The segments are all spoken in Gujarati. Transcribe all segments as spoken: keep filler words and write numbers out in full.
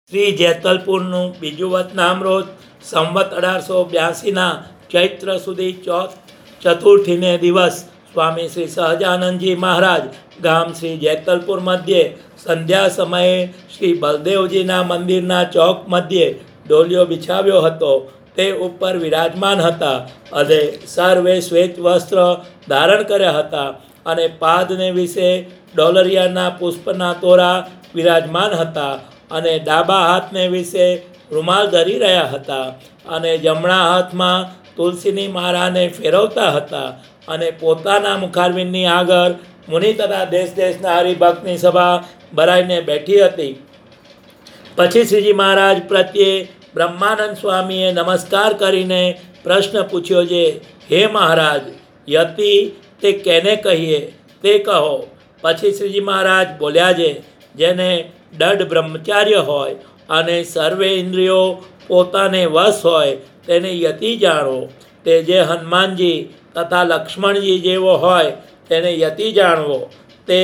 શ્રી જેતલપુરનું બીજું વતનામૃત સંવત અઢારસો બ્યાસીના ચૈત્ર સુધી ચોથ ચતુર્થીને દિવસ સ્વામી શ્રી સહજાનંદજી મહારાજ ગામ શ્રી જેતલપુર મધ્યે સંધ્યા સમયે શ્રી બલદેવજીના મંદિરના ચોક મધ્યે ડોલિયો બિછાવ્યો હતો. તે ઉપર વિરાજમાન હતા અને સર્વે શ્વેત વસ્ત્ર ધારણ કર્યા હતા અને પાદને વિશે ડોલરિયાના પુષ્પના તોરા વિરાજમાન હતા અને ડાબા હાથને વિશે રૂમાલ ધરી રહ્યા હતા અને જમણા હાથમાં તુલસીની માળાને ફેરવતા હતા અને પોતાના મુખારવિંદની આગળ મુનિ તથા દેશ દેશના હરિભક્તની સભા ભરાઈને બેઠી હતી. પછી શ્રીજી મહારાજ પ્રત્યે બ્રહ્માનંદ સ્વામીએ નમસ્કાર કરીને પ્રશ્ન પૂછ્યો છે, હે મહારાજ, યતિ તે કેને કહીએ તે કહો. પછી શ્રીજી મહારાજ બોલ્યા છે, જેને દઢ બ્રહ્મચાર્ય હોય અને સર્વે ઇન્દ્રિયો પોતાને વશ હોય તેને યતિ જાણો. તે જે હનુમાનજી તથા લક્ષ્મણજી જેવો હોય તેને યતિ જાણવો. તે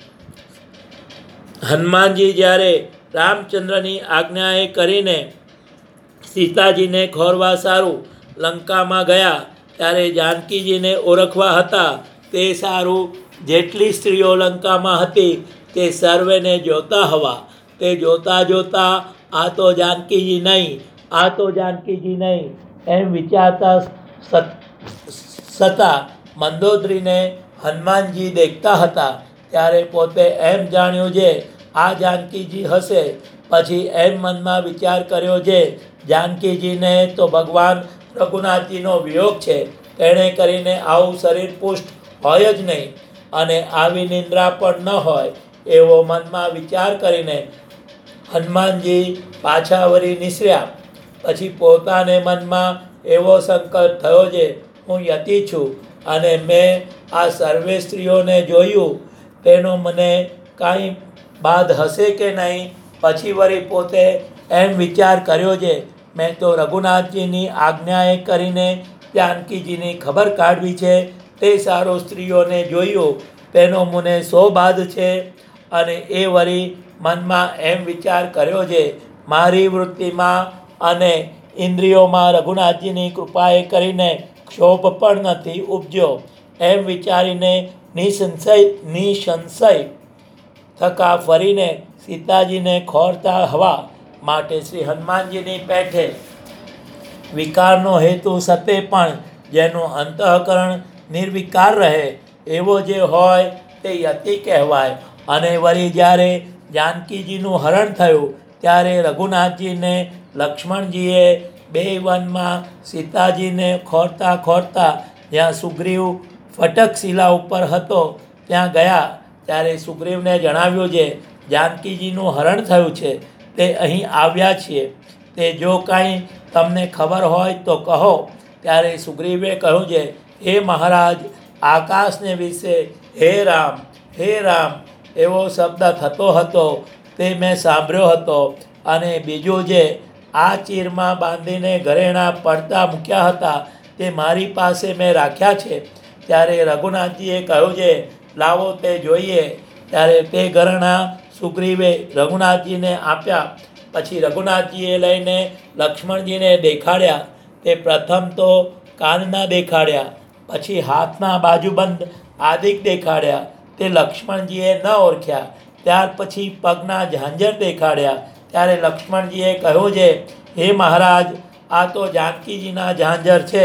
હનુમાનજી જ્યારે રામચંદ્રની આજ્ઞાએ કરીને સીતાજીને ખોરવા સારું લંકામાં ગયા ત્યારે જાનકીજીને ઓળખવા હતા. તે સારું જેટલી સ્ત્રીઓ લંકામાં હતી તે સર્વેને જોતા હવા. તે જોતા જોતા આ તો જાનકીજી નહીં, આ તો જાનકીજી નહીં એમ વિચારતા છતાં મંદોદરીને હનુમાનજી દેખતા હતા. ત્યારે પોતે એમ જાણ્યું છે આ જાનકીજી હશે. પછી એમ મનમાં વિચાર કર્યો છે, જાનકીજીને તો ભગવાન રઘુનાથજીનો વિયોગ છે, તેણે કરીને આવું શરીર પુષ્ટ હોય જ નહીં અને આવી નિંદ્રા પણ ન હોય એવો મનમાં વિચાર કરીને હનુમાનજી પાછા વળી નિસર્યા. પછી પોતાને મનમાં એવો સંકલ્પ થયો છે, હું યતિ છું અને મેં આ સર્વે સ્ત્રીઓને જોયું, તેનો મને કાંઈ બાદ હશે કે નહીં. પછી વળી પોતે એમ વિચાર કર્યો છે, મેં તો રઘુનાથજીની આજ્ઞાએ કરીને જાનકીજીની ખબર કાઢવી છે. તે સારો સ્ત્રીઓને જોયું, તેનો મને સો બાદ છે. અને એ વળી મનમાં એમ વિચાર કર્યો છે, મારી વૃત્તિમાં અને ઇન્દ્રિયોમાં રઘુનાથજીની કૃપાએ કરીને ક્ષોભ પણ નથી ઉપજ્યો. એમ વિચારીને નિસંશય નિસંશય થકા ફરીને સીતાજીને ખોરતા હવા માટે શ્રી હનુમાનજીની પેઠે વિકારનો હેતુ સતે પણ જેનું અંતઃકરણ નિર્વિકાર રહે એવો જે હોય તે યતિ કહેવાય. અને વળી જ્યારે જાનકીજીનું હરણ થયું ત્યારે રઘુનાથજીને લક્ષ્મણજીએ બે વનમાં સીતાજીને ખોરતા ખોરતા જ્યાં સુગ્રીવ ફટકશિલા ઉપર હતો ત્યાં ગયા. ત્યારે સુગ્રીવને જણાવ્યું છે, જાનકીજીનું હરણ થયું છે, તે અહીં આવ્યા છીએ, તે જો કાંઈ તમને ખબર હોય તો કહો. ત્યારે સુગ્રીવે કહ્યું છે, હે મહારાજ, આકાશને વિશે હે રામ હે રામ એવો શબ્દ થતો હતો તે મેં સાંભળ્યો હતો. અને બીજું જે આ ચીરમાં બાંધીને ઘરેણાં પડતા મૂક્યા હતા તે મારી પાસે મેં રાખ્યા છે. ત્યારે રઘુનાથજીએ કહ્યું છે, લાવો તે જોઈએ. ત્યારે તે ઘરેણાં સુગ્રીવે રઘુનાથજીને આપ્યા. પછી રઘુનાથજીએ લઈને લક્ષ્મણજીને દેખાડ્યા. તે પ્રથમ તો કાનના દેખાડ્યા, પછી હાથના બાજુબંધ આદિક દેખાડ્યા. તે લક્ષ્મણજીએ ન ઓળખ્યા. ત્યાર પછી પગના ઝાંઝર દેખાડ્યા. ત્યારે લક્ષ્મણજીએ કહ્યું છે, હે મહારાજ, આ તો જાનકીજીના ઝાંઝર છે.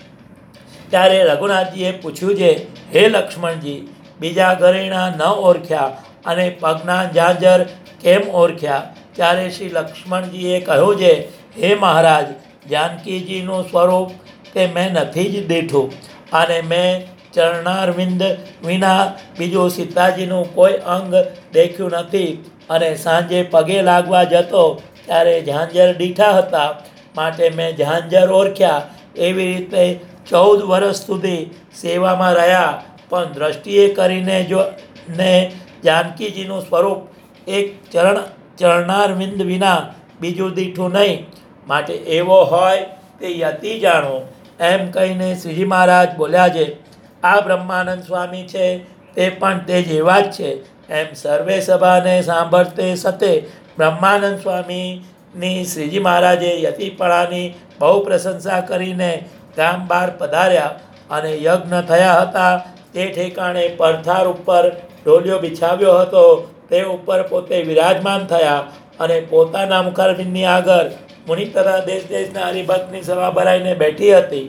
ત્યારે રઘુનાથજીએ પૂછ્યું છે, હે લક્ષ્મણજી, બીજા ઘરેણાં ન ઓળખ્યા અને પગના ઝાંઝર કેમ ઓળખ્યા? ત્યારે શ્રી લક્ષ્મણજીએ કહ્યું છે, હે મહારાજ, જાનકીજીનું સ્વરૂપ તે મેં નથી જ દીઠું અને મેં ચરણારવિંદ વિના બીજું સીતાજીનું કોઈ અંગ દેખ્યું નથી. અને સાંજે પગે લાગવા જતો ત્યારે ઝાંઝર દીઠા હતા માટે મેં ઝાંઝર ઓળખ્યા. એવી રીતે ચૌદ વર્ષ સુધી સેવામાં રહ્યા પણ દ્રષ્ટિએ કરીને જો ને જાનકીજીનું સ્વરૂપ એક ચરણ ચરણારવિંદ વિના બીજું દીઠું નહીં. માટે એવો હોય તે યતિ જાણો. એમ કહીને શ્રીજી મહારાજ બોલ્યા છે, આ બ્રહ્માનંદ સ્વામી છે તે પણ તે જેવા જ છે. એમ સર્વે સભાને સાંભળતે સતે બ્રહ્માનંદ સ્વામીની શ્રીજી મહારાજે યતિપણાની બહુ પ્રશંસા કરીને ગામ બહાર પધાર્યા અને યજ્ઞ થયા હતા તે ઠેકાણે પડથાર ઉપર ઢોલિયો બિછાવ્યો હતો તે ઉપર પોતે વિરાજમાન થયા અને પોતાના મુખારબિંદની આગળ મુનિ તથા દેશ દેશના હરિભક્તની સભા ભરાઈને બેઠી હતી.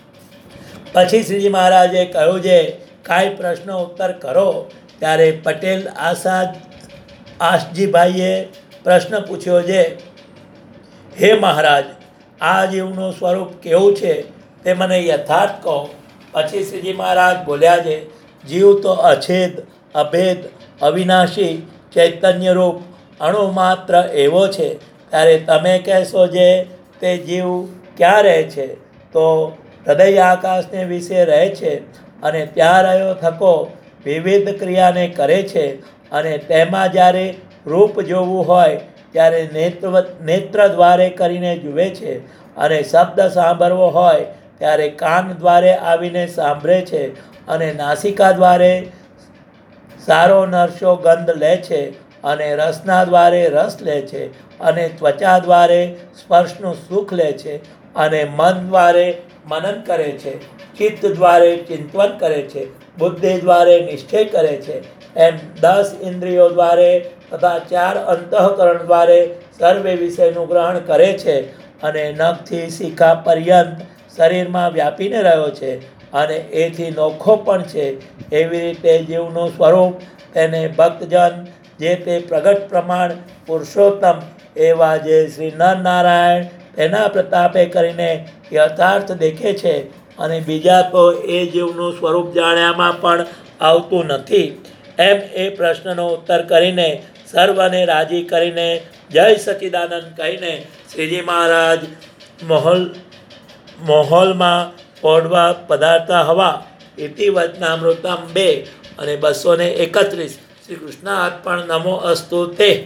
પછી શ્રીજી મહારાજે કહ્યું છે કાંઈ પ્રશ્ન ઉત્તર કરો. ત્યારે પટેલ આસાદ આસજીભાઈએ પ્રશ્ન પૂછ્યો છે, હે મહારાજ, આ જીવનું સ્વરૂપ કેવું છે તે મને યથાર્થ કહો. પછી શ્રીજી મહારાજ બોલ્યા છે, જીવ તો અછેદ, અભેદ, અવિનાશી, ચૈતન્યરૂપ અણુ માત્ર એવો છે. ત્યારે તમે કહેશો જે તે જીવ ક્યાં રહે છે? તો હૃદય આકાશને વિશે રહે છે અને ત્યાં રહ્યો થકો વિવિધ ક્રિયાને કરે છે અને તેમાં જ્યારે રૂપ જોવું હોય ત્યારે નેત્ર નેત્ર દ્વારે કરીને જુએ છે અને શબ્દ સાંભળવો હોય ત્યારે કાન દ્વારે આવીને સાંભળે છે અને નાસિકા દ્વારે સારો નરસો ગંધ લે છે અને રસના દ્વારે રસ લે છે અને ત્વચા દ્વારે સ્પર્શનું સુખ લે છે અને મન દ્વારે મનન કરે છે, ચિત્ત દ્વારે ચિંતન કરે છે, બુદ્ધિ દ્વારે નિશ્ચય કરે છે. એમ દસ ઇન્દ્રિયો દ્વારે તથા ચાર અંતઃકરણ દ્વારે સર્વે વિષયનું ગ્રહણ કરે છે અને નખથી શિખા પર્યંત શરીરમાં વ્યાપીને રહ્યો છે અને એથી નોખો પણ છે. એવી રીતે જીવનું સ્વરૂપ તેને ભક્તજન જે તે પ્રગટ પ્રમાણ પુરુષોત્તમ એવા જે શ્રી નરનારાયણ તેના પ્રતાપે કરીને યથાર્થ દેખે છે અને બીજા તો એ જીવનું સ્વરૂપ જાણ્યામાં પણ આવતું નથી. એમ એ પ્રશ્નનો ઉત્તર કરીને સર્વને રાજી કરીને જય સચ્ચિદાનંદ કહીને શ્રીજી મહારાજ મોહલ મોહોલમાં ઓઢવા પધારતા હવા. ઇતિ વચનામૃતમ બે અને બસો ને એકત્રીસ શ્રી કૃષ્ણ અર્પણ નમો અસ્તુ તે.